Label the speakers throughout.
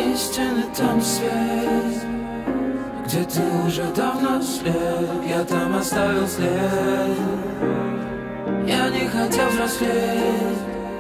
Speaker 1: истины, там свет, где ты уже давно след. Я там оставил след. Я не хотел взрослеть.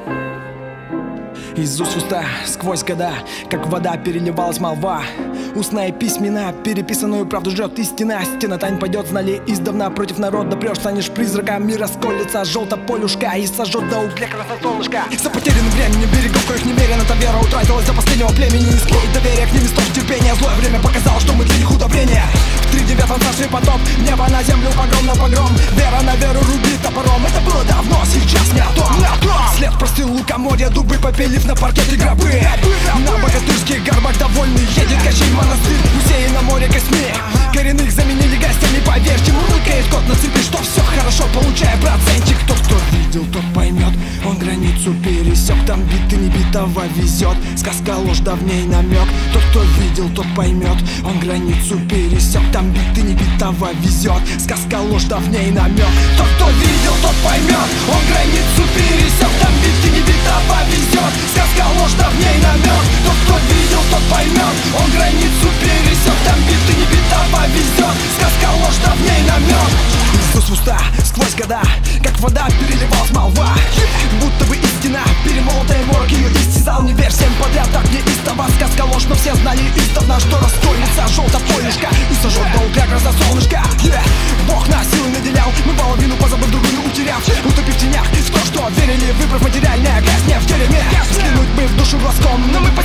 Speaker 2: Из уст в уста, сквозь года, как вода переливалась молва. Устная письмена, переписанную правду жжет истина. Стена тайн пойдет, знали издавна. Против народа прешь, станешь призраком. Мир расколется, желто полюшка и сожжет до угля красное солнышко. За потерянным временем берегов, коих немерено, та вера утратилась до последнего племени. Не склеить доверие к ним, стоп терпения. Злое время показало, что мы для них удобрение. В 3-9 старший потоп, небо на землю, погром на погром. Вера на веру рубит топором. Это было давно, сейчас не о том. След простыл лукоморья, дубы попелив на паркете гробы. На богатырских горбах довольный едет Кощей в монастырь, усеяно море костьми. Коренных заменили гостями, поверьте, мурлыкает кот на цепи, что все хорошо, получая процентик. Тот, кто видел, тот поймет, он границу пересек. Там биты не битого везет, сказка ложь, давней намек. Тот, кто видел, тот поймет, он границу пересек. Там биты не битого везет, сказка ложь, давней намек. Тот, кто видел, тот поймет, он границу пересек. Там биты не битого везет, сказка ложь, давней намек. Тот, кто видел, тот поймет, он границу пересек. Там биты не битого везет, сказка ложь, давней намек. Из уст в уста, сквозь года, как вода переливалась молва. Будто бы истина, перемолотая морок ее истязал. Не верь всем подряд, так неистово, сказка ложь, но все знали издавна, что расколется желто полюшка и сожжет до угля гроза солнышко. Бог нас силой наделял, мы половину позабыв, другую утеряв, утопив в тенях в то, что верили, выбрав материальное, грязь не в тюрьме. Взглянуть бы в душу глазком, но мы